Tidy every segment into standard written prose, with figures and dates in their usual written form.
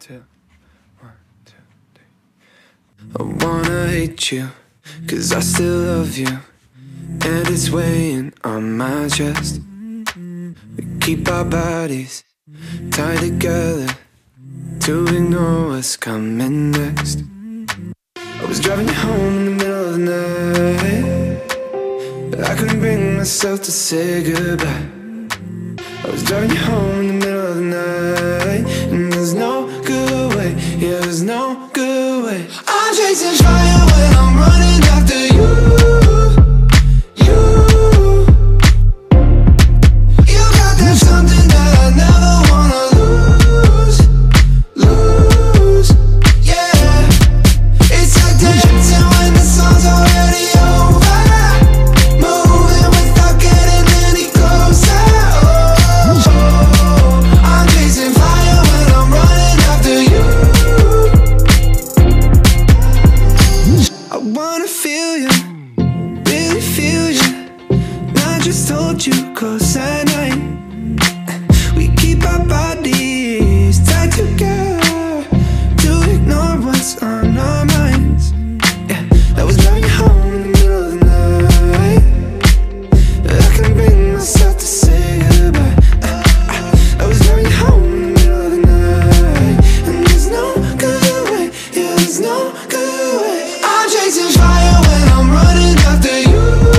two, 1, 2, 3. I wanna hate you, 'cause I still love you, and it's weighing on my chest. We keep our bodies tied together to ignore what's coming next. I was driving you home in the middle of the night, but I couldn't bring myself to say goodbye. I was driving you home in the middle of the night, and there's no good way, yeah, there's no good way. I'm chasing fire when I'm running after you. You got that something that I never wanna lose, yeah. It's like dancing when the song's already over, moving without getting any closer. I'm chasing fire when I'm running after you. I wanna feel you, really feel you, not just hold you close at night. We keep our bodies tied together to ignore what's on our minds. Yeah, I was driving you home in the middle of the night, but I couldn't bring myself to say goodbye. I was driving you home in the middle of the night, and there's no good way, yeah, there's no good way. I'm chasing fire when I'm running after you.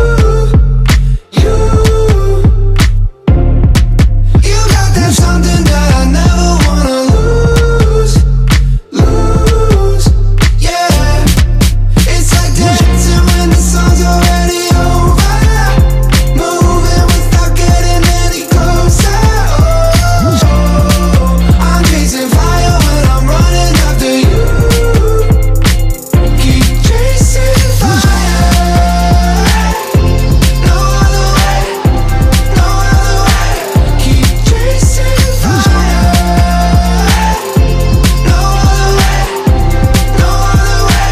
You got that something that I never wanna lose, yeah. It's like dancing when the song's already over, moving without getting any closer. I'm chasing fire when I'm running after you. Keep chasing fire, no other way, no other way. Keep chasing fire, no other way, no other way.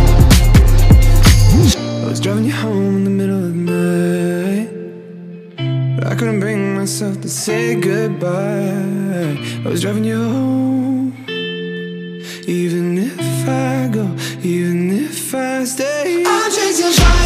I was driving you home in the middle of the night, but I couldn't bring myself to say goodbye. I was driving you home, even if I go, even if I stay. I'm chasing fire.